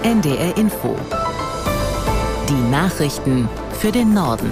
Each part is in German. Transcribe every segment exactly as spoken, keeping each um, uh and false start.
N D R Info. Die Nachrichten für den Norden.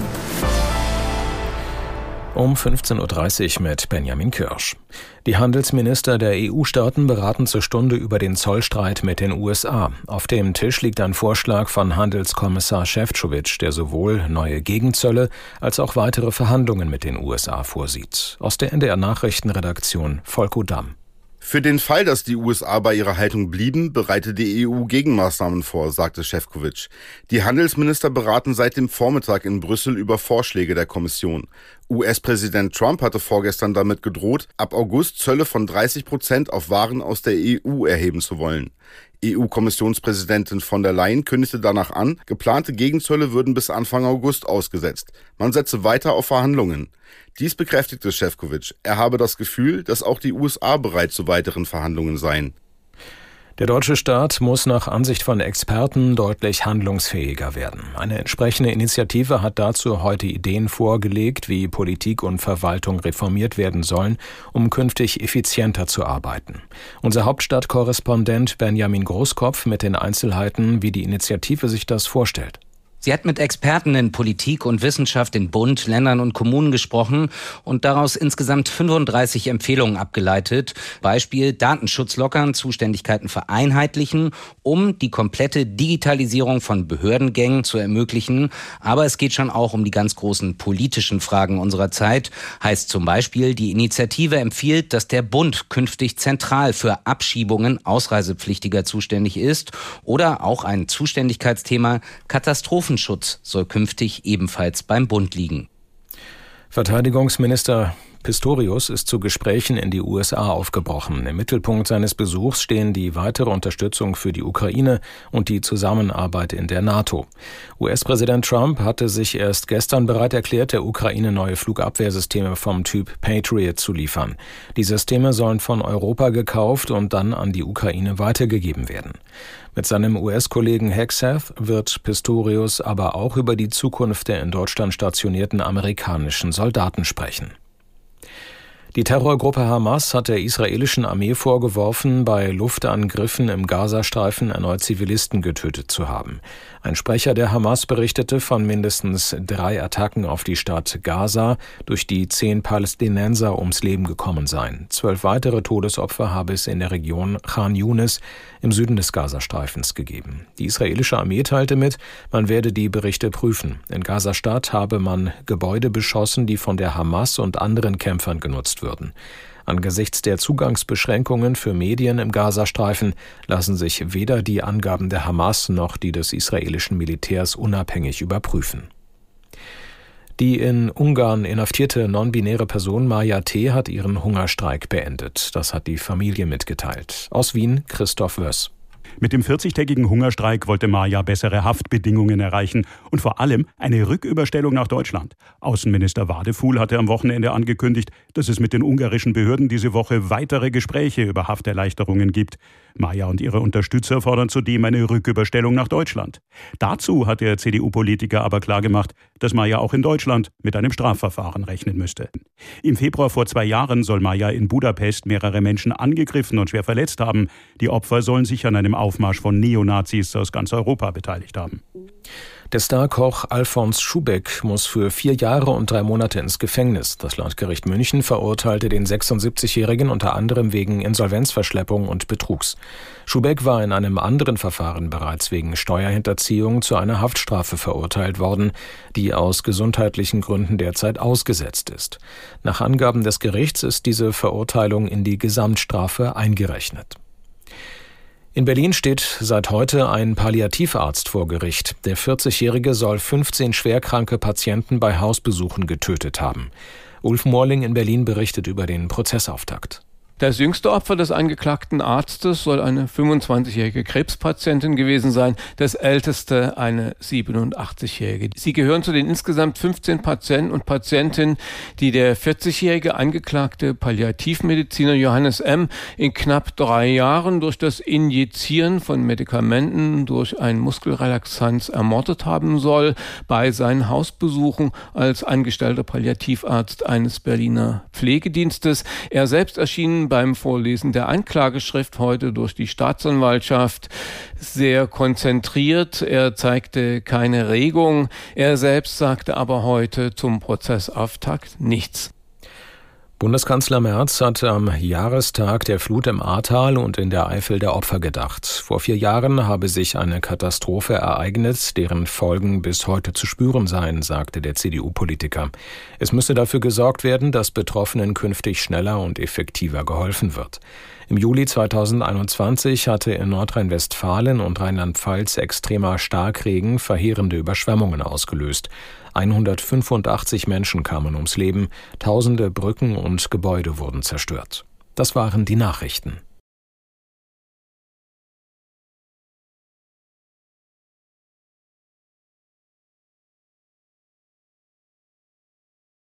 Um fünfzehn Uhr dreißig mit Benjamin Kirsch. Die Handelsminister der E U-Staaten beraten zur Stunde über den Zollstreit mit den U S A. Auf dem Tisch liegt ein Vorschlag von Handelskommissar Šefčovič, der sowohl neue Gegenzölle als auch weitere Verhandlungen mit den U S A vorsieht. Aus der N D R-Nachrichtenredaktion Volko Damm. Für den Fall, dass die U S A bei ihrer Haltung blieben, bereitet die E U Gegenmaßnahmen vor, sagte Šefčovič. Die Handelsminister beraten seit dem Vormittag in Brüssel über Vorschläge der Kommission. U S-Präsident Trump hatte vorgestern damit gedroht, ab August Zölle von dreißig Prozent auf Waren aus der E U erheben zu wollen. E U-Kommissionspräsidentin von der Leyen kündigte danach an, geplante Gegenzölle würden bis Anfang August ausgesetzt. Man setze weiter auf Verhandlungen. Dies bekräftigte Šefčovič. Er habe das Gefühl, dass auch die U S A bereit zu weiteren Verhandlungen seien. Der deutsche Staat muss nach Ansicht von Experten deutlich handlungsfähiger werden. Eine entsprechende Initiative hat dazu heute Ideen vorgelegt, wie Politik und Verwaltung reformiert werden sollen, um künftig effizienter zu arbeiten. Unser Hauptstadtkorrespondent Benjamin Großkopf mit den Einzelheiten, wie die Initiative sich das vorstellt. Sie hat mit Experten in Politik und Wissenschaft in Bund, Ländern und Kommunen gesprochen und daraus insgesamt fünfunddreißig Empfehlungen abgeleitet. Beispiel: Datenschutz lockern, Zuständigkeiten vereinheitlichen, um die komplette Digitalisierung von Behördengängen zu ermöglichen. Aber es geht schon auch um die ganz großen politischen Fragen unserer Zeit. Heißt zum Beispiel, die Initiative empfiehlt, dass der Bund künftig zentral für Abschiebungen Ausreisepflichtiger zuständig ist. Oder auch ein Zuständigkeitsthema: Katastrophen Schutz soll künftig ebenfalls beim Bund liegen. Verteidigungsminister Pistorius ist zu Gesprächen in die U S A aufgebrochen. Im Mittelpunkt seines Besuchs stehen die weitere Unterstützung für die Ukraine und die Zusammenarbeit in der NATO. U S-Präsident Trump hatte sich erst gestern bereit erklärt, der Ukraine neue Flugabwehrsysteme vom Typ Patriot zu liefern. Die Systeme sollen von Europa gekauft und dann an die Ukraine weitergegeben werden. Mit seinem U S-Kollegen Hegseth wird Pistorius aber auch über die Zukunft der in Deutschland stationierten amerikanischen Soldaten sprechen. Die Terrorgruppe Hamas hat der israelischen Armee vorgeworfen, bei Luftangriffen im Gazastreifen erneut Zivilisten getötet zu haben. Ein Sprecher der Hamas berichtete von mindestens drei Attacken auf die Stadt Gaza, durch die zehn Palästinenser ums Leben gekommen seien. Zwölf weitere Todesopfer habe es in der Region Khan Yunis im Süden des Gazastreifens gegeben. Die israelische Armee teilte mit, man werde die Berichte prüfen. In Gazastadt habe man Gebäude beschossen, die von der Hamas und anderen Kämpfern genutzt würden. Angesichts der Zugangsbeschränkungen für Medien im Gazastreifen lassen sich weder die Angaben der Hamas noch die des israelischen Militärs unabhängig überprüfen. Die in Ungarn inhaftierte non-binäre Person Maja T. hat ihren Hungerstreik beendet. Das hat die Familie mitgeteilt. Aus Wien Christoph Wöss. Mit dem vierzigtägigen Hungerstreik wollte Maja bessere Haftbedingungen erreichen und vor allem eine Rücküberstellung nach Deutschland. Außenminister Wadefuhl hatte am Wochenende angekündigt, dass es mit den ungarischen Behörden diese Woche weitere Gespräche über Hafterleichterungen gibt. Maja und ihre Unterstützer fordern zudem eine Rücküberstellung nach Deutschland. Dazu hat der C D U-Politiker aber klargemacht, dass Maja auch in Deutschland mit einem Strafverfahren rechnen müsste. Im Februar vor zwei Jahren soll Maja in Budapest mehrere Menschen angegriffen und schwer verletzt haben. Die Opfer sollen sich an einem Aufmarsch von Neonazis aus ganz Europa beteiligt haben. Der Starkoch Alfons Schubeck muss für vier Jahre und drei Monate ins Gefängnis. Das Landgericht München verurteilte den sechsundsiebzigjährigen unter anderem wegen Insolvenzverschleppung und Betrugs. Schubeck war in einem anderen Verfahren bereits wegen Steuerhinterziehung zu einer Haftstrafe verurteilt worden, die aus gesundheitlichen Gründen derzeit ausgesetzt ist. Nach Angaben des Gerichts ist diese Verurteilung in die Gesamtstrafe eingerechnet. In Berlin steht seit heute ein Palliativarzt vor Gericht. Der vierzigjährige soll fünfzehn schwerkranke Patienten bei Hausbesuchen getötet haben. Ulf Morling in Berlin berichtet über den Prozessauftakt. Das jüngste Opfer des angeklagten Arztes soll eine fünfundzwanzigjährige Krebspatientin gewesen sein, das älteste eine siebenundachtzigjährige. Sie gehören zu den insgesamt fünfzehn Patienten und Patientinnen, die der vierzigjährige angeklagte Palliativmediziner Johannes M. in knapp drei Jahren durch das Injizieren von Medikamenten durch ein Muskelrelaxanz ermordet haben soll, bei seinen Hausbesuchen als angestellter Palliativarzt eines Berliner Pflegedienstes. Er selbst erschien beim Vorlesen der Anklageschrift heute durch die Staatsanwaltschaft sehr konzentriert. Er zeigte keine Regung. Er selbst sagte aber heute zum Prozessauftakt nichts. Bundeskanzler Merz hat am Jahrestag der Flut im Ahrtal und in der Eifel der Opfer gedacht. Vor vier Jahren habe sich eine Katastrophe ereignet, deren Folgen bis heute zu spüren seien, sagte der C D U-Politiker. Es müsse dafür gesorgt werden, dass Betroffenen künftig schneller und effektiver geholfen wird. Im Juli zweitausendeinundzwanzig hatte in Nordrhein-Westfalen und Rheinland-Pfalz extremer Starkregen verheerende Überschwemmungen ausgelöst. hundertfünfundachtzig Menschen kamen ums Leben, tausende Brücken und Gebäude wurden zerstört. Das waren die Nachrichten.